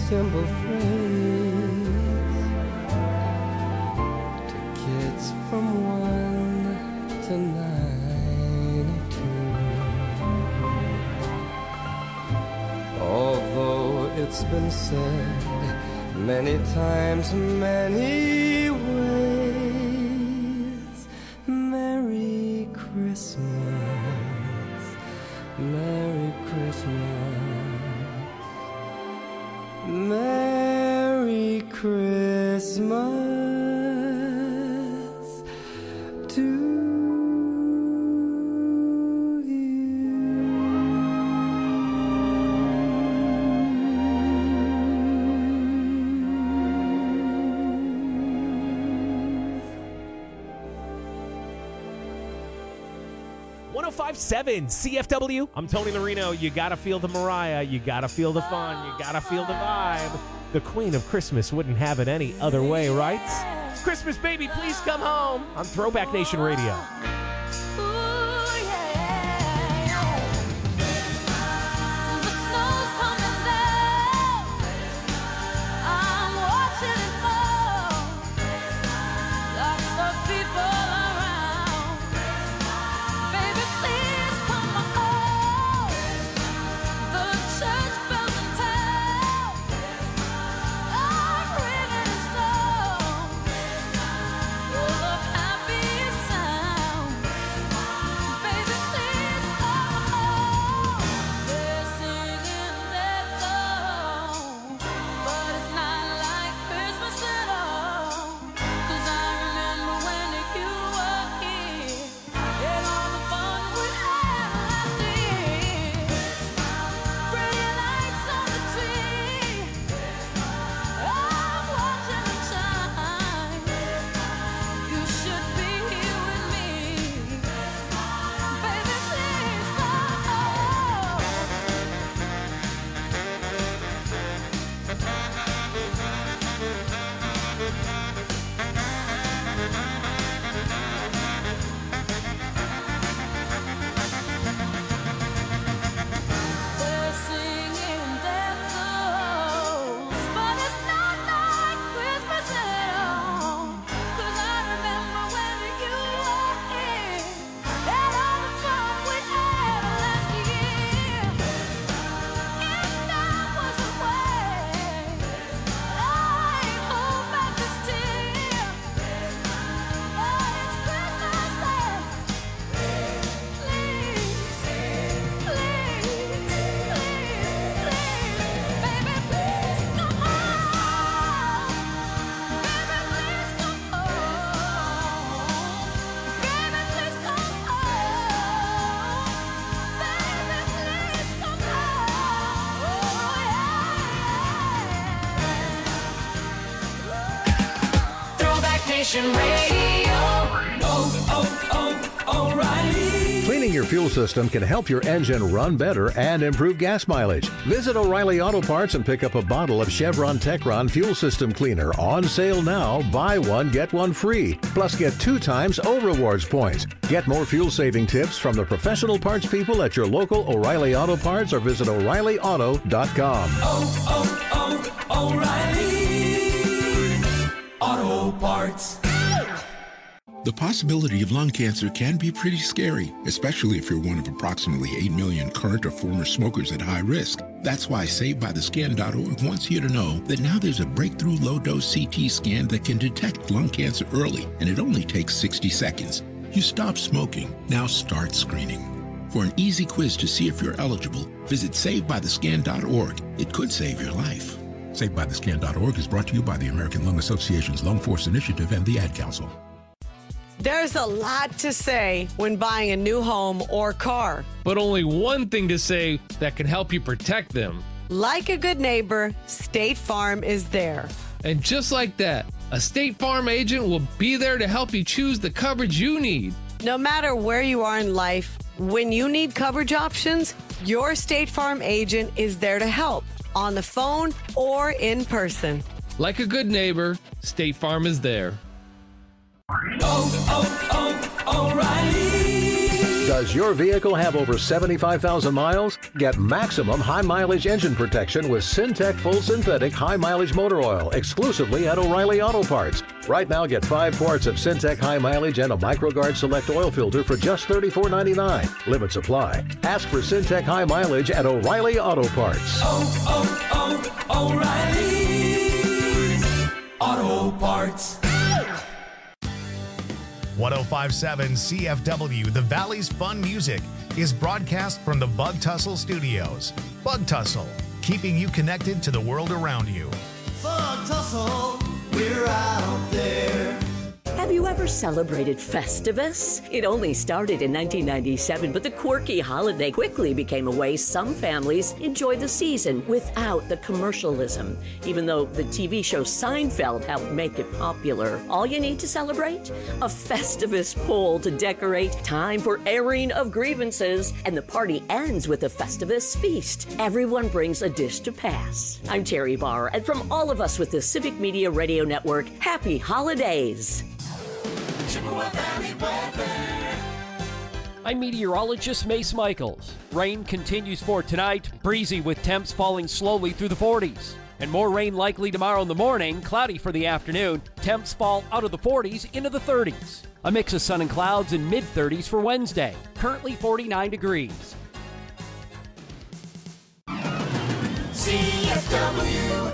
simple phrase to kids from 1 to 92. Although it's been said many times, many ways, Merry Christmas, Merry Christmas, Merry Christmas to you. 105.7 CFW. I'm Tony Marino. You gotta feel the Mariah. You gotta feel the fun. You gotta feel the vibe. The Queen of Christmas wouldn't have it any other way, right? Christmas, baby, please come home on Throwback Nation Radio. O'Reilly. Cleaning your fuel system can help your engine run better and improve gas mileage. Visit O'Reilly Auto Parts and pick up a bottle of Chevron Techron Fuel System Cleaner on sale now. Buy one, get one free. Plus, get 2 times O-Rewards points. Get more fuel-saving tips from the professional parts people at your local O'Reilly Auto Parts or visit O'ReillyAuto.com. O'Reilly Auto Parts. The possibility of lung cancer can be pretty scary, especially if you're one of approximately 8 million current or former smokers at high risk. That's why SaveByTheScan.org wants you to know that now there's a breakthrough low-dose CT scan that can detect lung cancer early, and it only takes 60 seconds. You stop smoking, now start screening. For an easy quiz to see if you're eligible, visit SaveByTheScan.org. It could save your life. SaveByTheScan.org is brought to you by the American Lung Association's Lung Force Initiative and the Ad Council. There's a lot to say when buying a new home or car. But only one thing to say that can help you protect them. Like a good neighbor, State Farm is there. And just like that, a State Farm agent will be there to help you choose the coverage you need. No matter where you are in life, when you need coverage options, your State Farm agent is there to help, on the phone or in person. Like a good neighbor, State Farm is there. O'Reilly Does your vehicle have over 75,000 miles? Get maximum high mileage engine protection with Syntec Full Synthetic High Mileage Motor Oil exclusively at O'Reilly Auto Parts. Right now, get 5 quarts of Syntec High Mileage and a MicroGuard Select oil filter for just $34.99. Limit supply. Ask for Syntec High Mileage at O'Reilly Auto Parts. O'Reilly Auto Parts. 1057 CFW, the Valley's Fun Music, is broadcast from the Bug Tussle Studios. Bug Tussle, keeping you connected to the world around you. Bug Tussle, we're out there. Have you ever celebrated Festivus? It only started in 1997, but the quirky holiday quickly became a way some families enjoy the season without the commercialism. Even though the TV show Seinfeld helped make it popular. All you need to celebrate? A Festivus pole to decorate, time for airing of grievances, and the party ends with a Festivus feast. Everyone brings a dish to pass. I'm Terry Barr, and from all of us with the Civic Media Radio Network, happy holidays! I'm meteorologist Mace Michaels. Rain continues for tonight, breezy with temps falling slowly through the 40s. And more rain likely tomorrow in the morning, cloudy for the afternoon. Temps fall out of the 40s into the 30s. A mix of sun and clouds in mid-30s for Wednesday. Currently 49 degrees. CFW.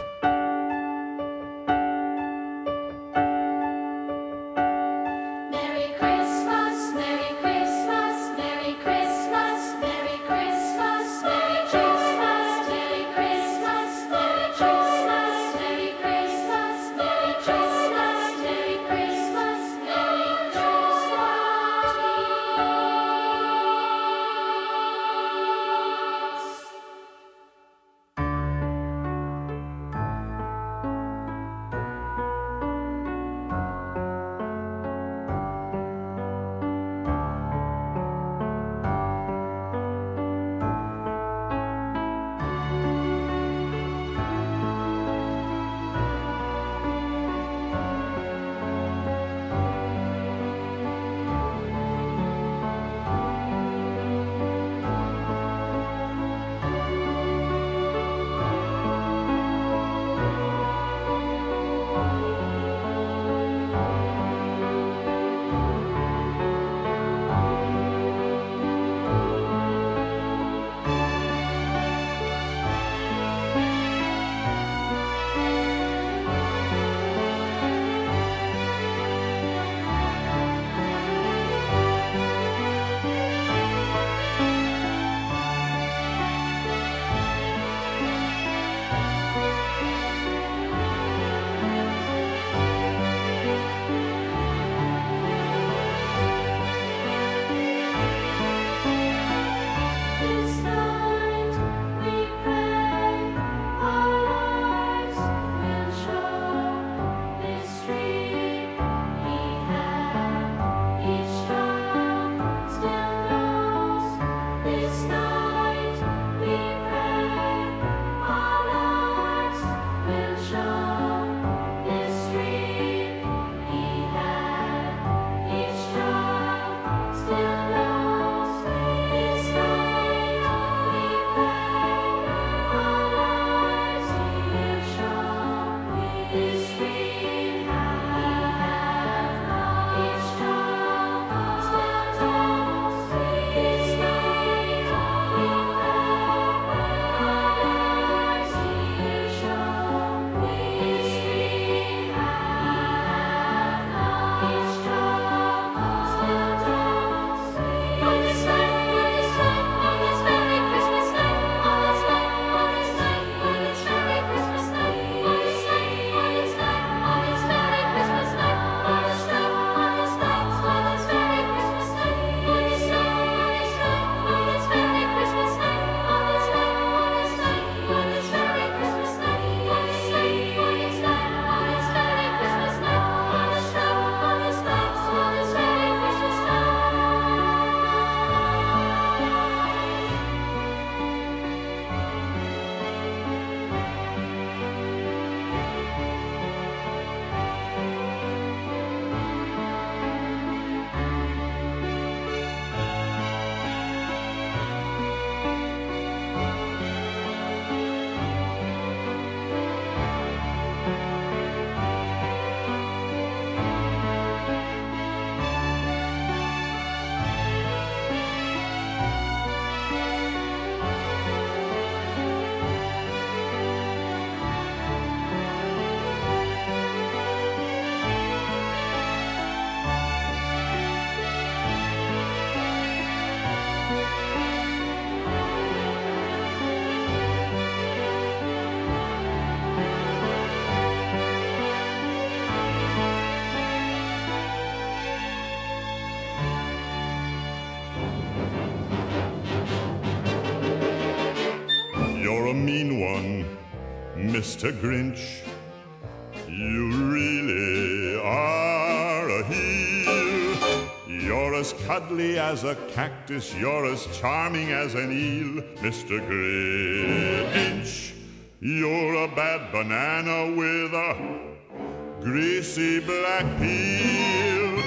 Mr. Grinch, you really are a heel. You're as cuddly as a cactus, you're as charming as an eel, Mr. Grinch. You're a bad banana with a greasy black peel.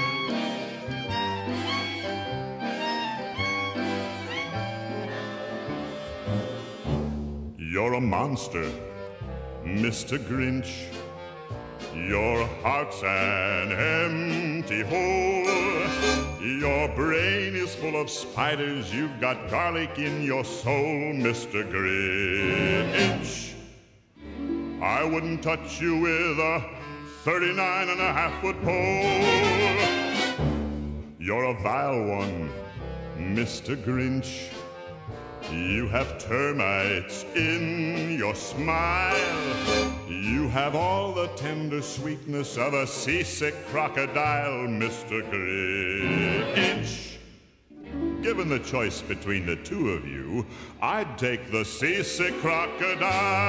You're a monster, Mr. Grinch. Your heart's an empty hole. Your brain is full of spiders. You've got garlic in your soul, Mr. Grinch. I wouldn't touch you with a 39.5-foot pole. You're a vile one, Mr. Grinch. You have termites in your smile. You have all the tender sweetness of a seasick crocodile, Mr. Grinch. Given the choice between the two of you, I'd take the seasick crocodile.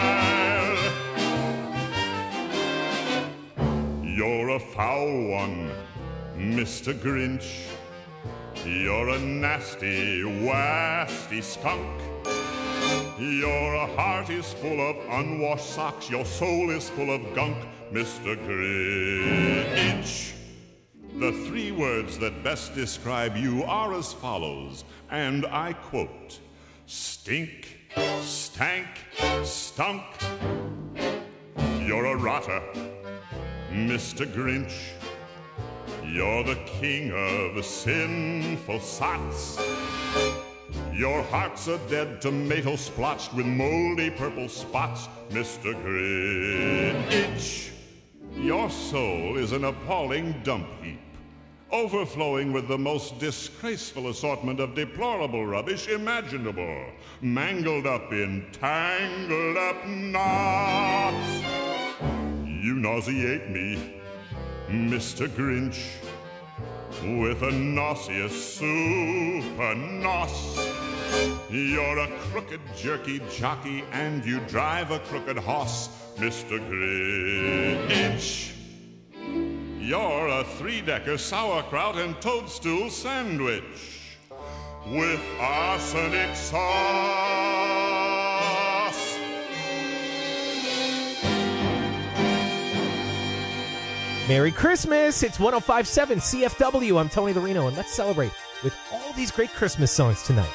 You're a foul one, Mr. Grinch. You're a nasty, wasty skunk. Your heart is full of unwashed socks. Your soul is full of gunk, Mr. Grinch. The three words that best describe you are as follows, and I quote: stink, stank, stunk. You're a rotter, Mr. Grinch. You're the king of sinful sots. Your heart's a dead tomato splotched with moldy purple spots, Mr. Grinch. Your soul is an appalling dump heap, overflowing with the most disgraceful assortment of deplorable rubbish imaginable, mangled up in tangled up knots. You nauseate me, Mr. Grinch, with a nauseous super nos. You're a crooked jerky jockey and you drive a crooked hoss, Mr. Grinch. You're a three-decker sauerkraut and toadstool sandwich with arsenic sauce. Merry Christmas! It's 105.7 CFW. I'm Tony the Reno, and let's celebrate with all these great Christmas songs tonight.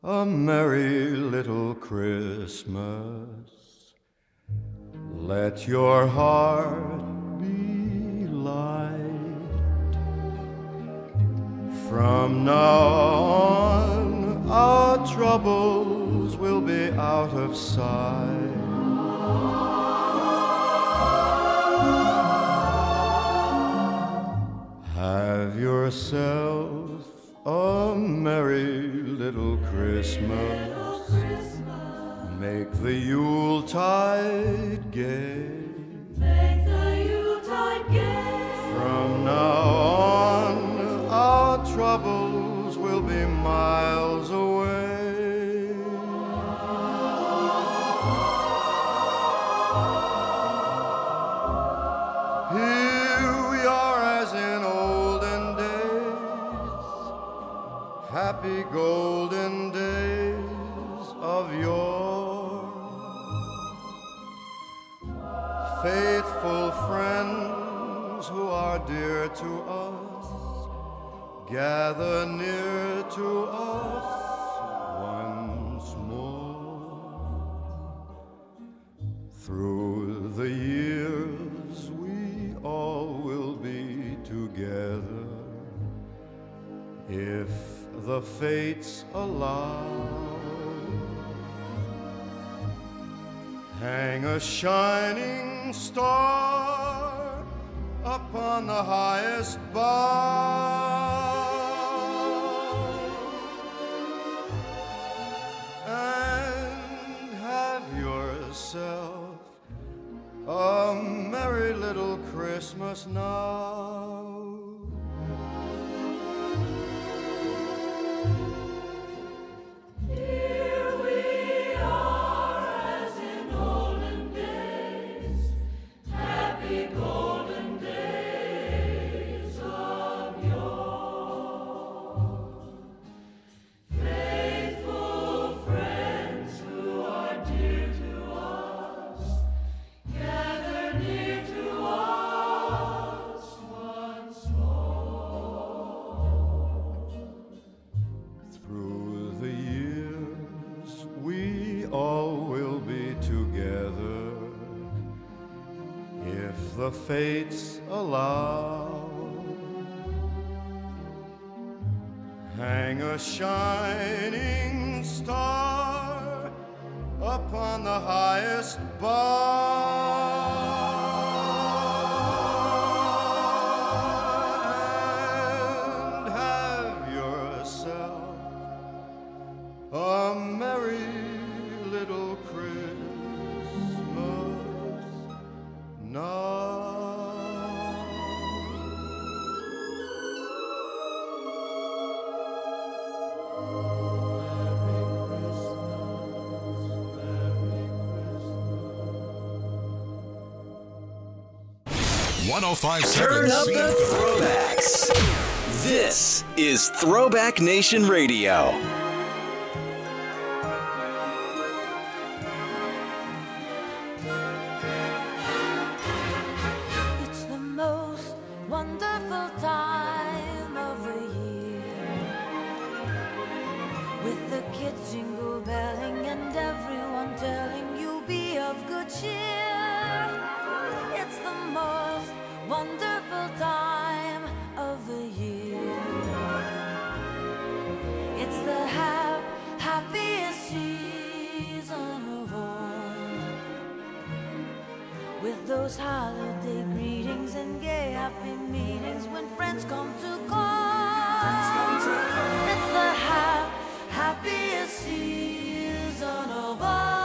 a merry little Christmas. Let your heart be light. From now on, our troubles will be out of sight. Have yourself a merry little Christmas. Make the Yuletide gay. Make the Yuletide gay. From now on, our troubles will be miles away. Here we are as in olden days, happy golden days of yore. Faithful friends who are dear to us, gather near to us once more. Through the years we all will be together, if the fates allow. Hang a shining star upon the highest bough, and have yourself a merry little Christmas now. The fates allow. Hang a shining star upon the highest bough, and have yourself a merry little Christmas now. Turn up the throwbacks. This is Throwback Nation Radio. It's the most wonderful time of the year, with the kids jingle belling and everyone telling you be of good cheer. It's the most wonderful time of the year. It's the happiest season of all, with those holiday greetings and gay happy meetings when friends come to call. It's the happiest season of all.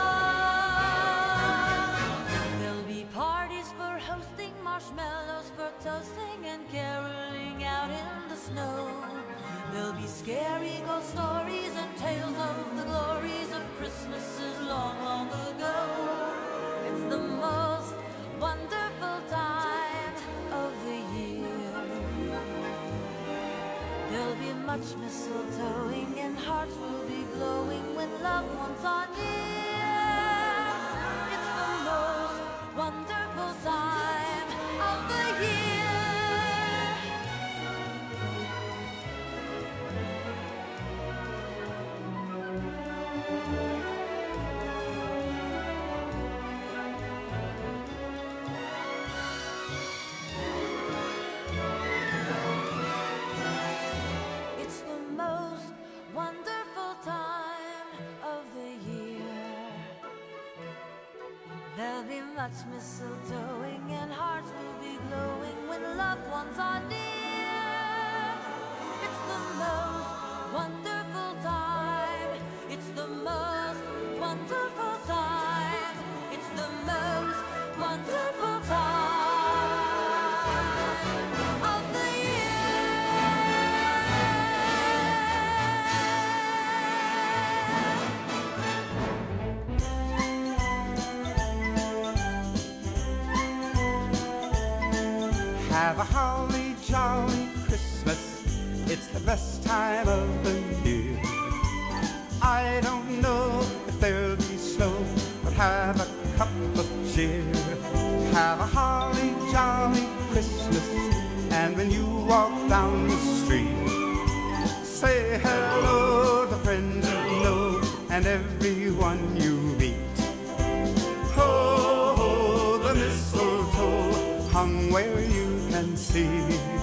Marshmallows for toasting and caroling out in the snow. There'll be scary ghost stories and tales of the glories of Christmases long, long ago. It's the most wonderful time of the year. There'll be much mistletoeing and hearts will be glowing when loved ones are near. It's the most wonderful time of the year. much mistletoeing, and hearts will be glowing when loved ones are near. It's the most wonderful time. It's the most wonderful time. It's the most wonderful time of the Have a holly jolly Christmas. It's the best time of the year. I don't know if there'll be snow, but have a cup of cheer. Have a holly jolly Christmas. And when you walk down the street, say hello to friends you know and everyone you meet. Oh, the mistletoe hung where you can see.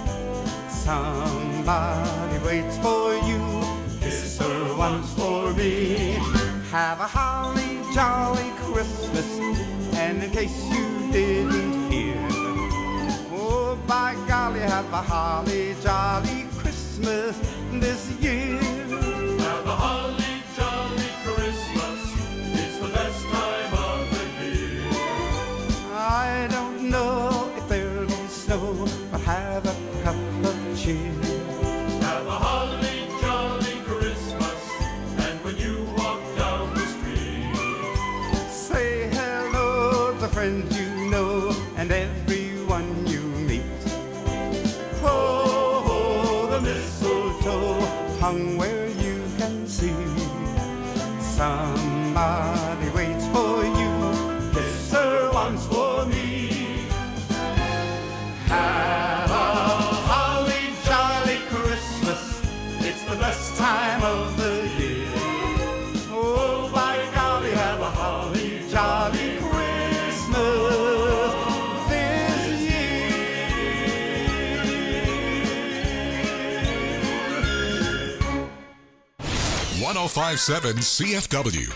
Somebody waits for you, kiss her once for me. Have a holly jolly Christmas, and in case you didn't hear, oh by golly, have a holly jolly Christmas this year. Have a holly jolly Christmas, it's the best time of the year. I don't know if there'll be snow, but have a cup of cheer. Have a holly jolly Christmas, and when you walk down the street, say hello to friends you know and everyone you meet. Oh, the mistletoe hung where you can see. Somebody waits for you, kiss her once for me. Have a holly jolly Christmas, it's the best time of the year. Oh, by golly, have a holly jolly Christmas this year. 1057 CFW.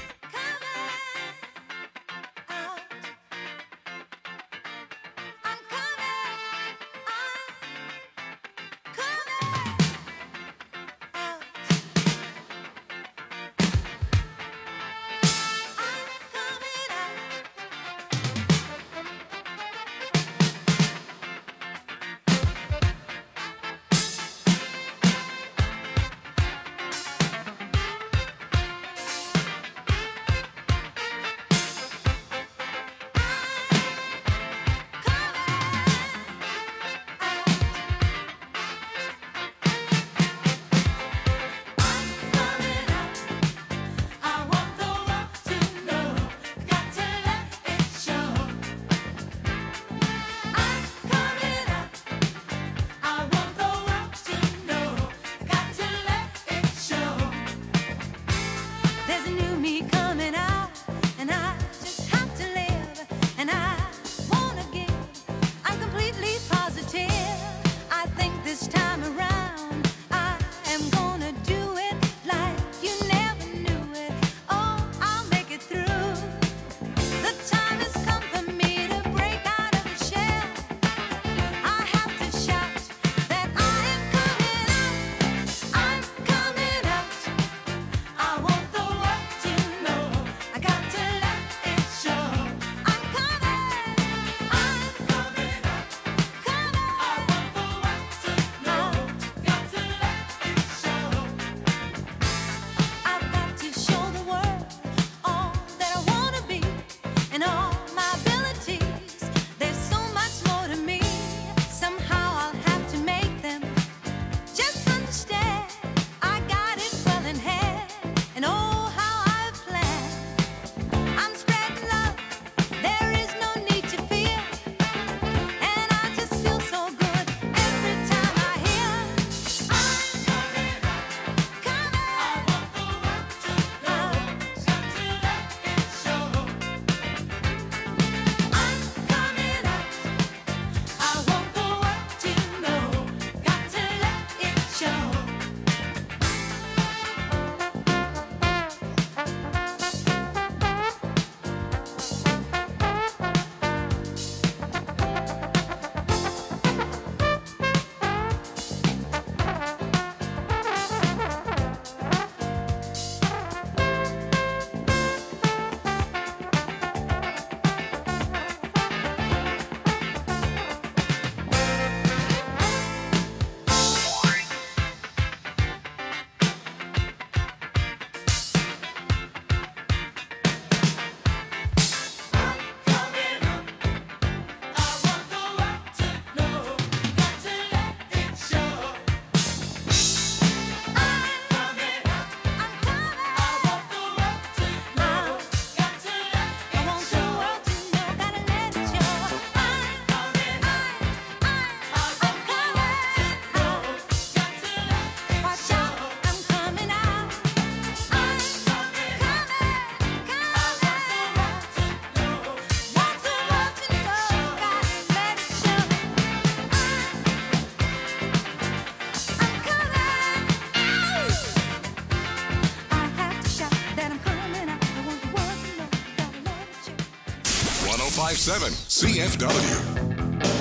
1057 CFW.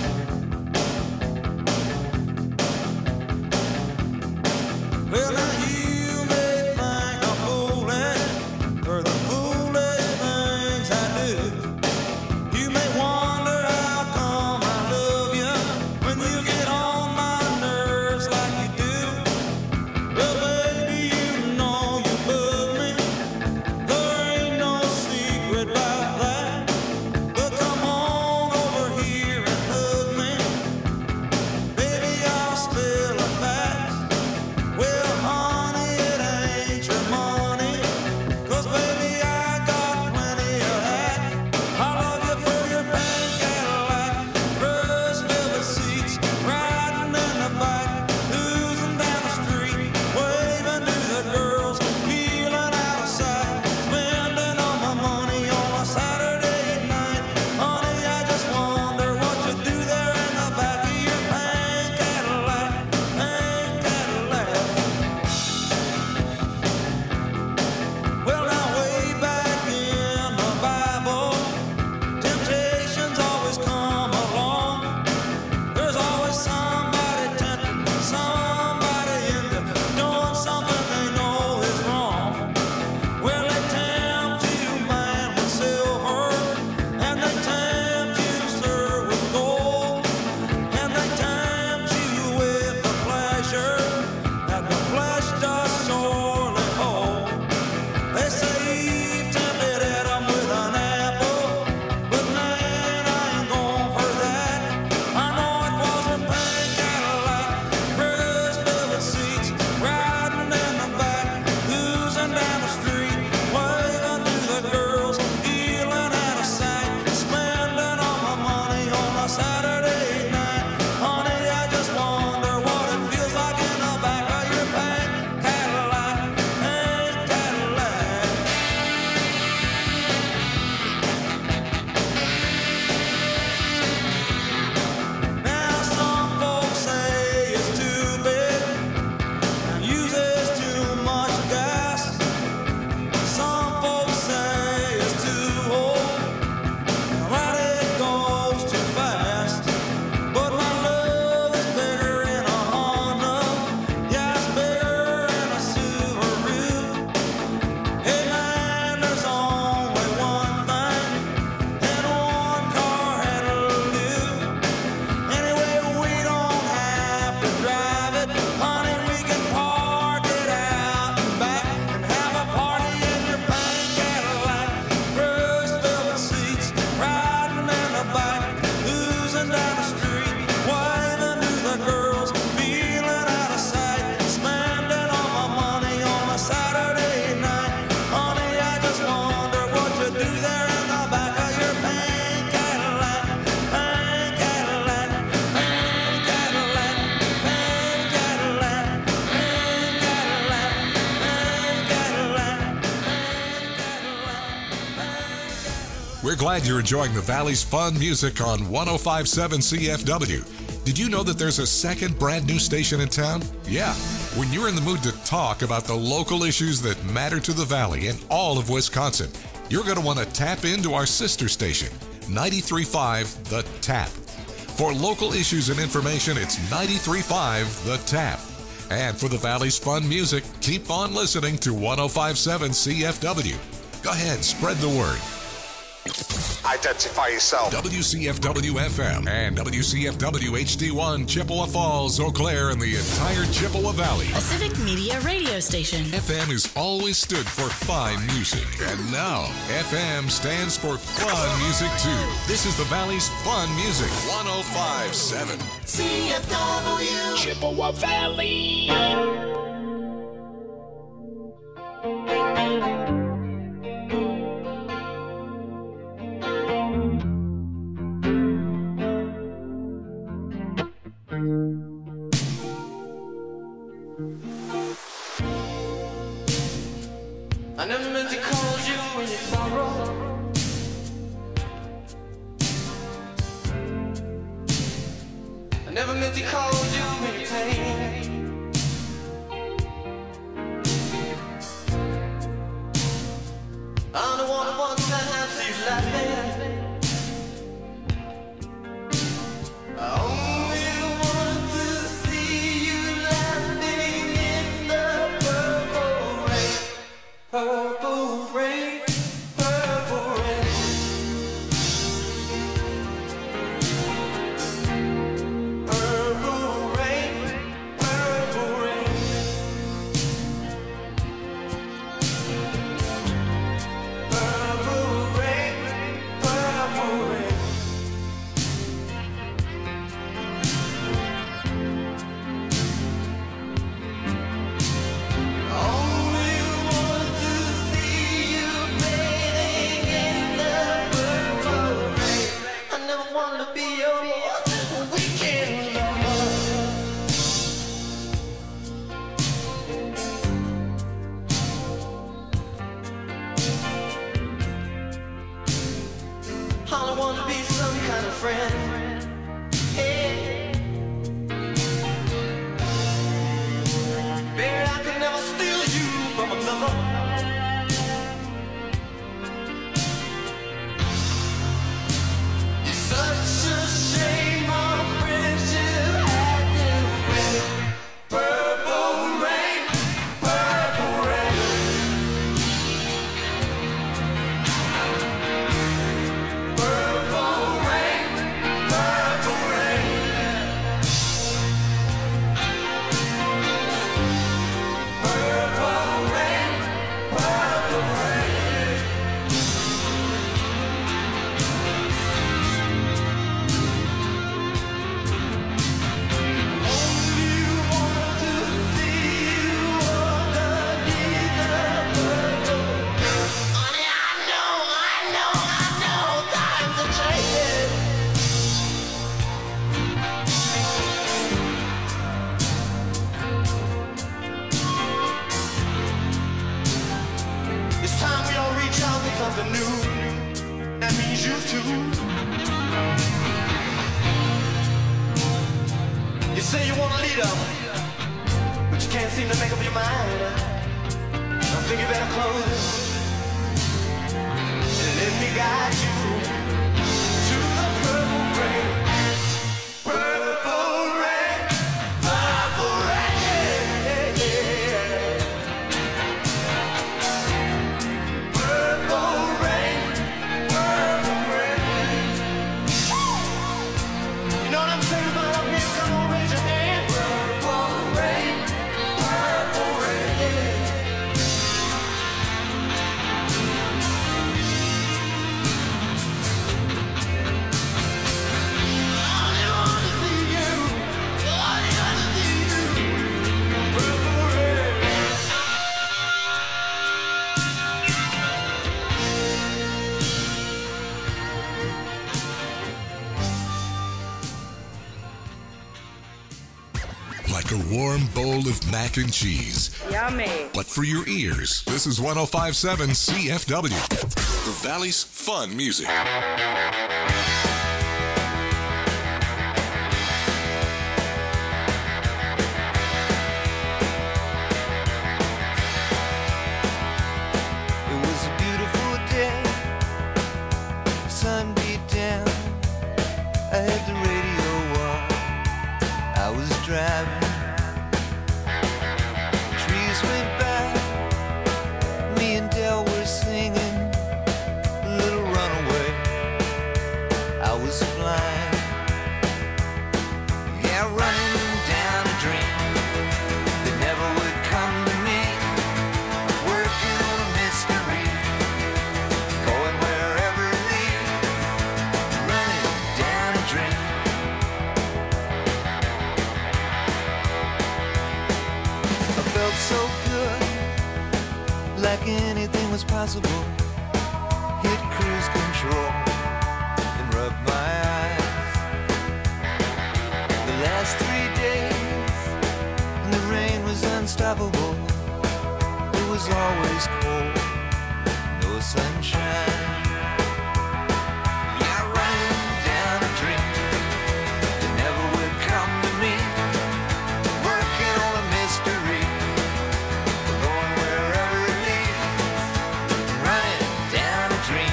Well, now you may think I'm fooling for the foolish things I do. You may wonder how come I love you when you get on my nerves like you do. Well, baby, you know you bug me. There ain't no secret about that. But come on over here and hug me. Baby, I'll spill a fact. Well, honey, it ain't your money, 'cause baby, I got plenty of that. I love you for your pink Cadillac, crushed leather seats, riding in the back, losing down the street, waving to the girls, feeling out of sight, spending all my money on a Saturday night. Honey, I just wonder what you do there in the back of your pink Cadillac, pink Cadillac. Well, now way back in the Bible, temptations always come along. There's always somebody tempting somebody into doing something they know is wrong. Well, they tempt you, man, with silver, and they tempt you, sir, with gold, and they tempt you with the pleasure that the flesh does sorely hold. They say Eve tempted Adam with an apple, but man, I ain't going for that. I know it was a pink Cadillac, crushed velvet seats, riding in the back, losing down the street, waving to the girls, feeling out of sight, spending all my money on a Saturday night. Honey, I just wonder what it feels like in the back of your pink Cadillac, pink Cadillac. Now some folks say it's too big and uses too much gas. Some folks say it's too old and that it goes too fast. But my love is bigger in a Honda, yeah, it's bigger in a Subaru. Hey man, there's only one thing that one car handle do. Anyway, we don't have to drive it, honey, we can park it out and back and have a party in your pink Cadillac, crushed velvet seats, riding in the back, losing down the street, waving to the girls, feeling out of sight, spending all my money on a Saturday night. Honey, I just wonder what you do there in the back of your pink Cadillac, pink Cadillac, pink Cadillac, pink Cadillac, pink Cadillac, pink Cadillac. We're glad you're enjoying the Valley's fun music on 1057 CFW. Did you know that there's a second brand new station in town? Yeah. When you're in the mood to talk about the local issues that matter to the Valley and all of Wisconsin, you're going to want to tap into our sister station, 93.5 The Tap. For local issues and information, it's 93.5 The Tap. And for the Valley's fun music, keep on listening to 1057 CFW. Go ahead, spread the word. Identify yourself. WCFW FM and WCFW HD1 Chippewa Falls, Eau Claire, and the entire Chippewa Valley. A civic media radio station. FM has always stood for fine music, and now FM stands for fun music too. This is the Valley's fun music, 1057 CFW Chippewa Valley. I never meant to call you when you sorrow. I never meant to call you when you pain. I'm the one that wants to have you laughing. freedom, but you can't seem to make up your mind. I think you better close and let me guide you to the purple rain. Purple rain, purple rain, yeah. Purple rain, purple rain. You know what I'm saying about up here? Come on, raise your hand. Purple rain, purple rain. Like a warm bowl of mac and cheese. Yummy. But for your ears, this is 105.7 CFW, the Valley's fun music. It was a beautiful day. The sun beat down. I had the radio on. I was driving. Trees went by. Me and Del were singing a little runaway. I was flying. Yeah, running down a dream that never would come to me. Working on a mystery, going wherever it leads. Running down a dream. I felt so good, like anything was possible. Hit cruise control and rub my eyes. The last 3 days, and the rain was unstoppable. It was always cold, no sunshine. Yeah, running down a dream that never would come to me. Working on a mystery, going wherever it leads. Running down a dream.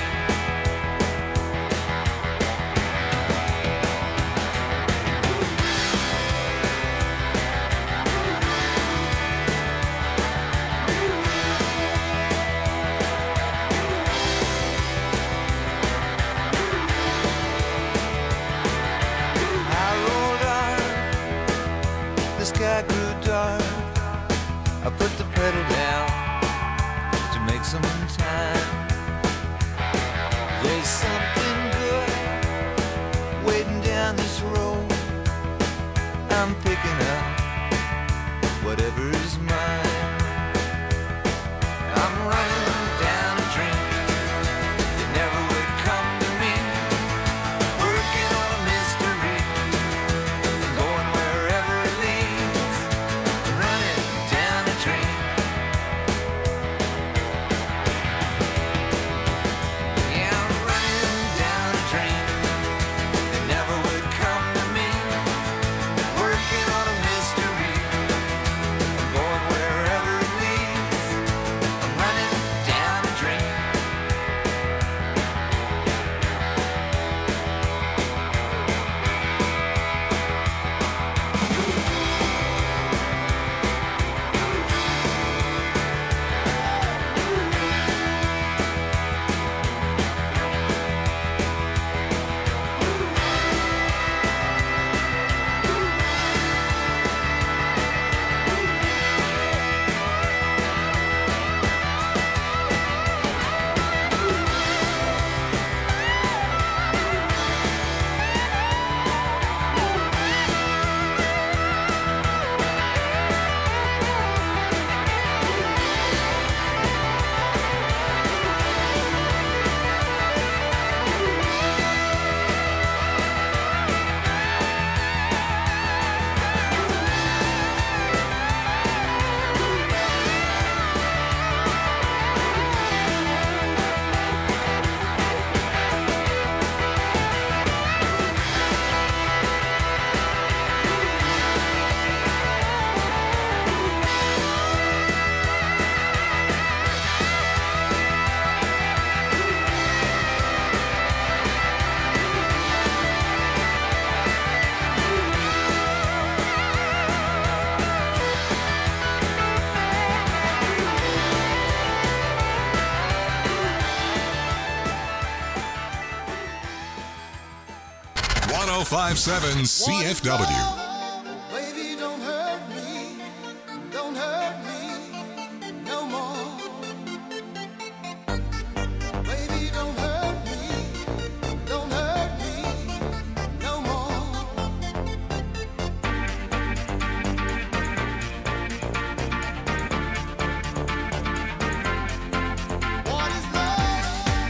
I rolled on, the sky grew dark. I put the pedal down to make some time. There's something good waiting down this road. I'm picking up whatever's mine. I'm running down a dream that never would come to me. Working on a mystery, going wherever it leads. Running down a dream. Yeah, I'm running down a dream that never would come to me. Working on a mystery. 1057 CFW. Baby, don't hurt me. Don't hurt me no more. Baby, don't hurt me. Don't hurt me no more. What is love?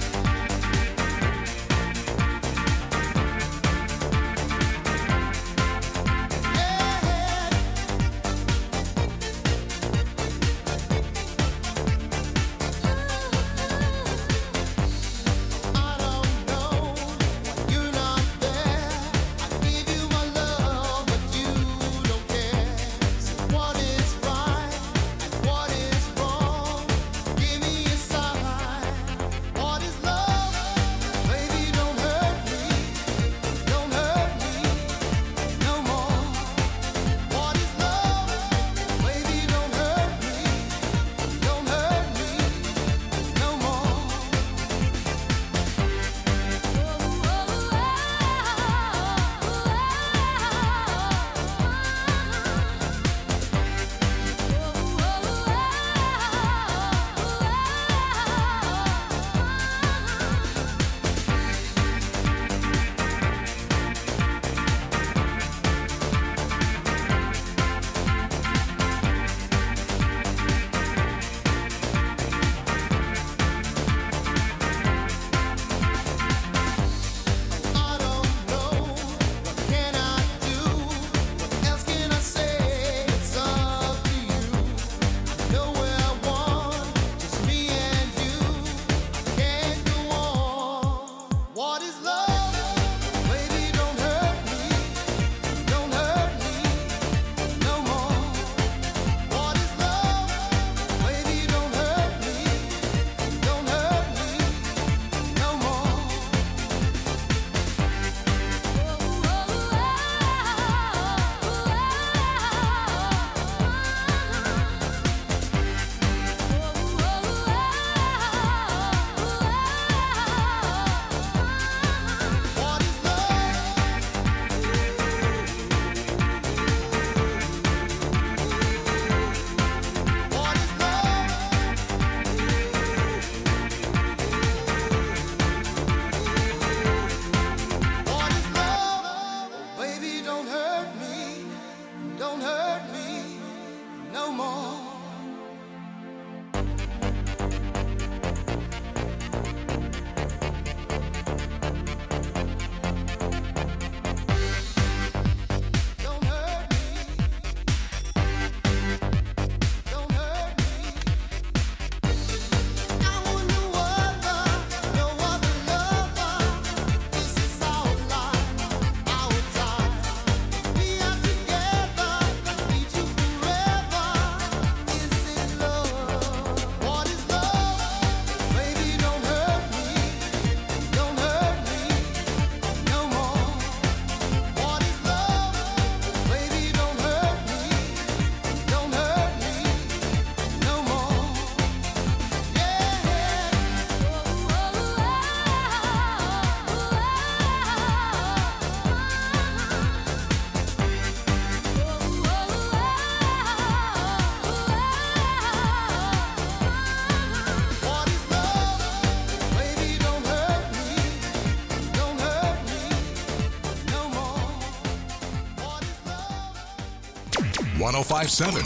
.1057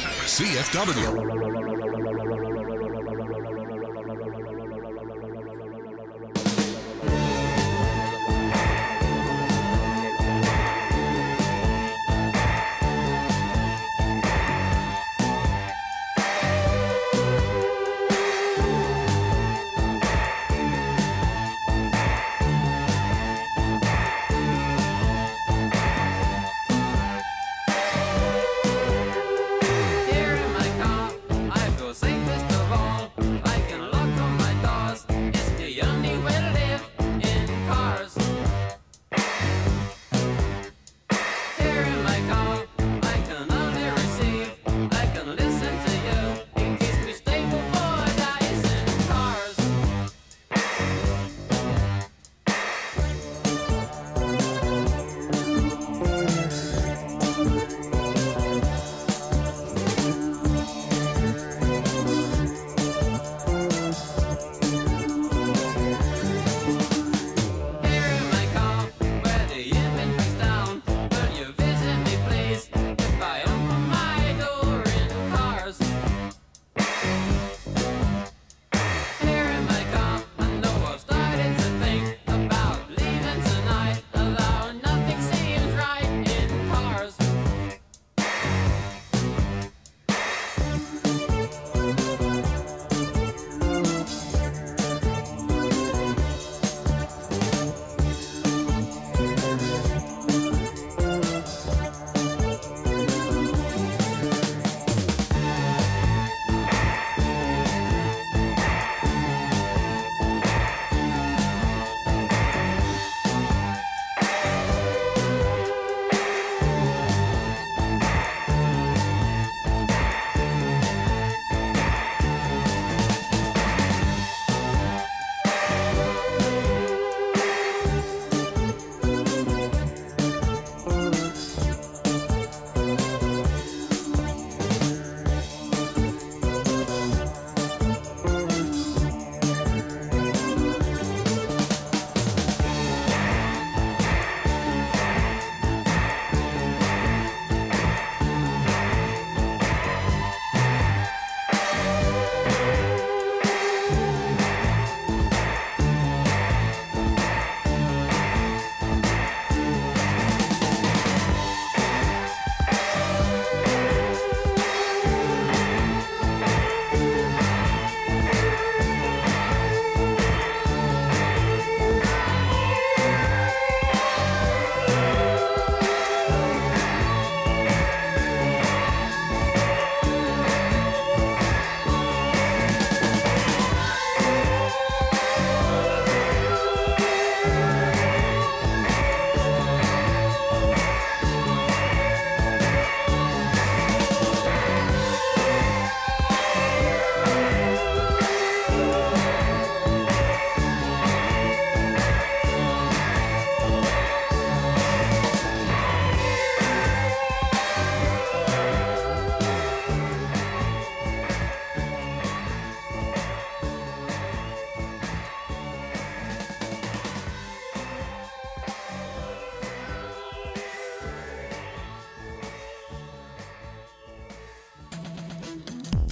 CFW. Here in my car, I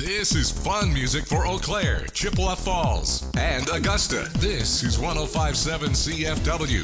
This is fun music for Eau Claire, Chippewa Falls, and Augusta. This is 105.7 CFW.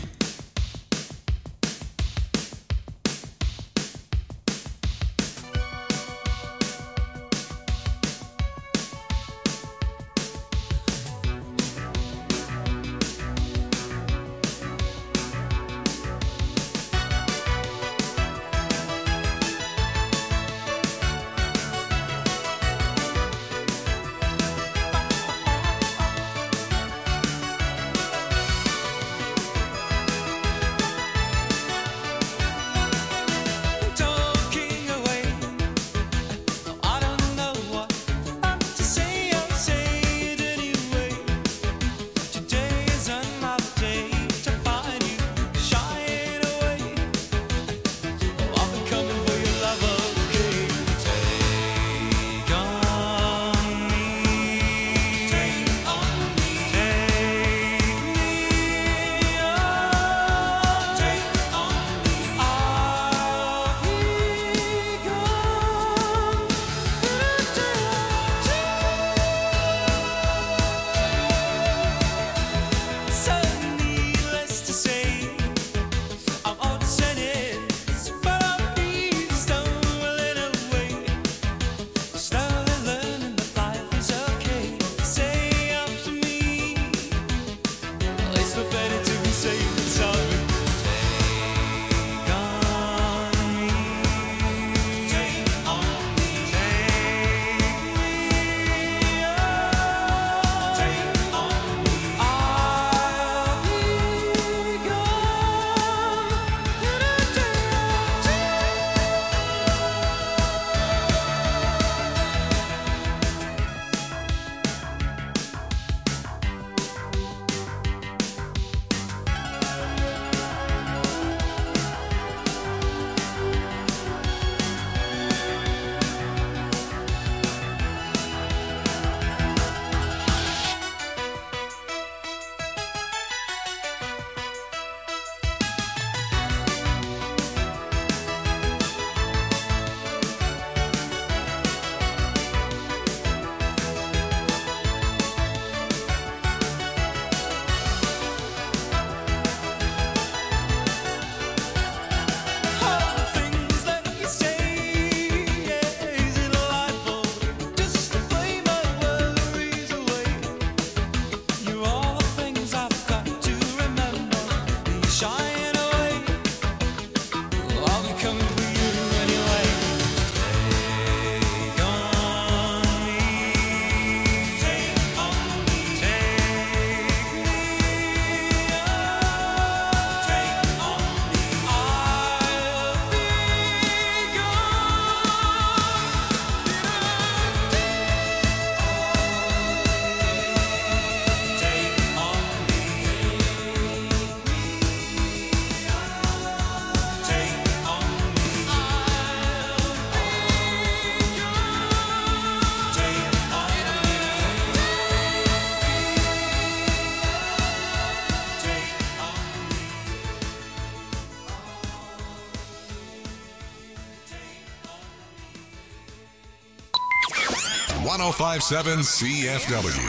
.105.7 CFW.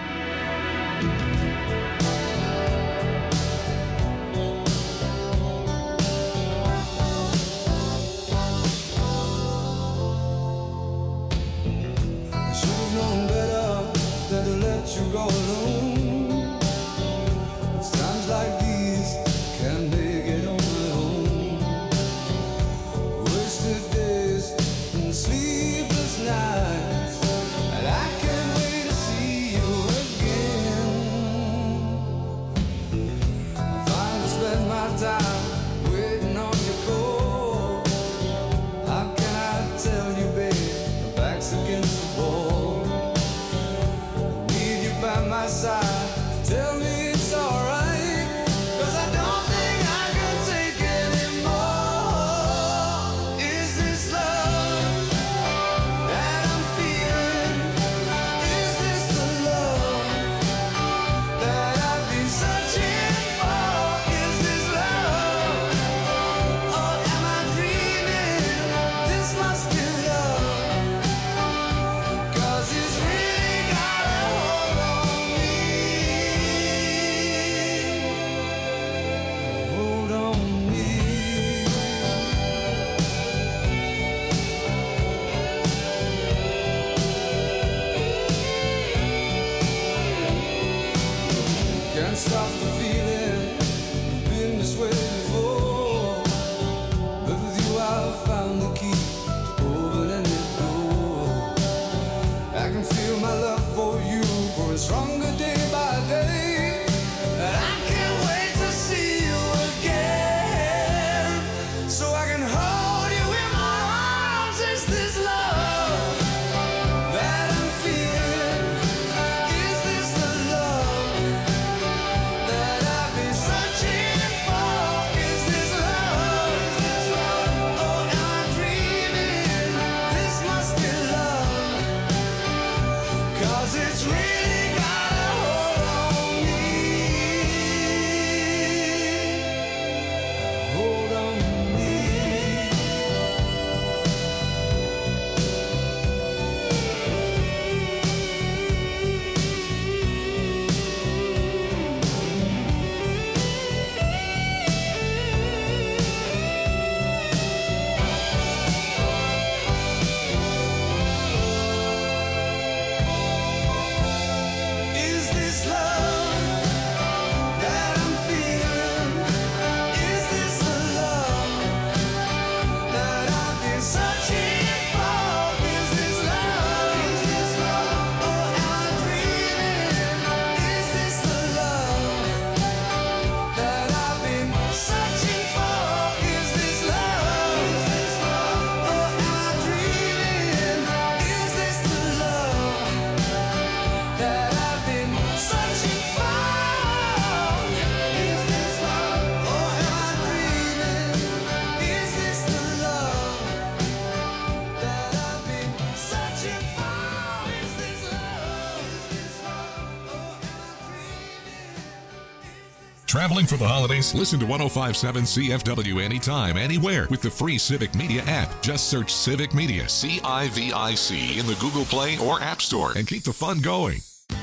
Should've known better than to let you go alone. It's times like these can't make it on my own. Wasted days and sleepless nights, and I can't wait to see you Traveling for the holidays? Listen to 105.7 CFW anytime, anywhere with the free Civic Media app. Just search Civic Media, CIVIC, in the Google Play or App Store and keep the fun going.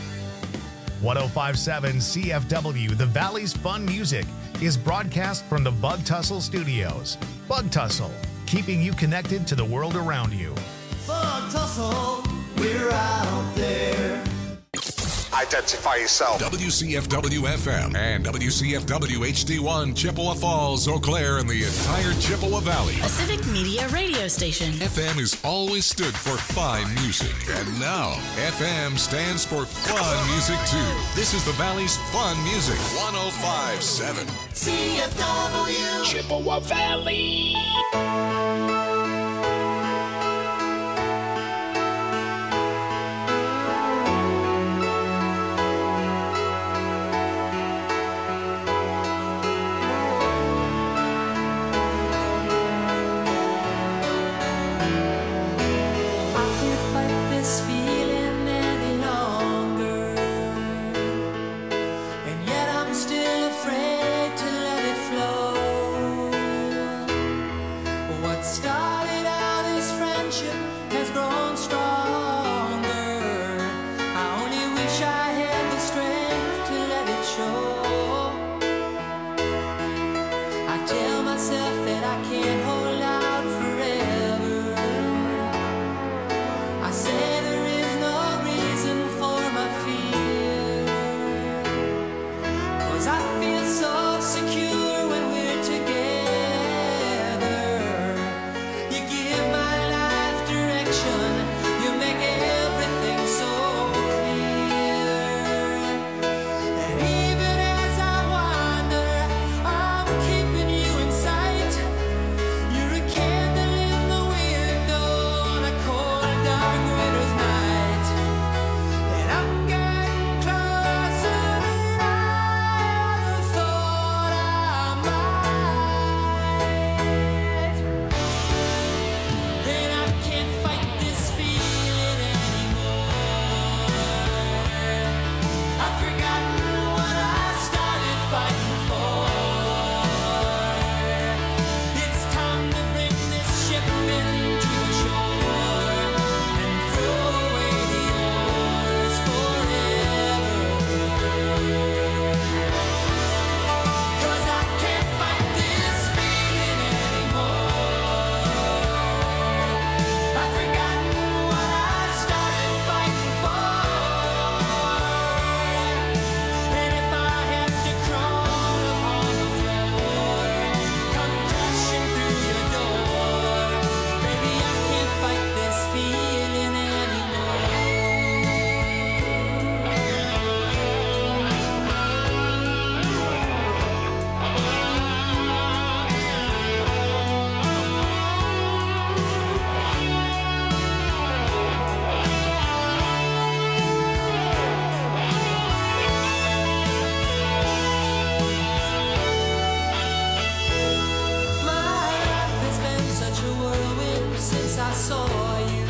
105.7 CFW, the Valley's Fun Music, is broadcast from the Bug Tussle Studios. Bug Tussle, keeping you connected to the world around you. Bug Tussle, we're out there. Identify yourself. WCFW FM and WCFW HD1, Chippewa Falls, Eau Claire, and the entire Chippewa Valley. A Civic Media radio station. FM has always stood for fine music, and now FM stands for fun music too. This is the Valley's Fun Music, 105.7 CFW, Chippewa Valley. I saw you.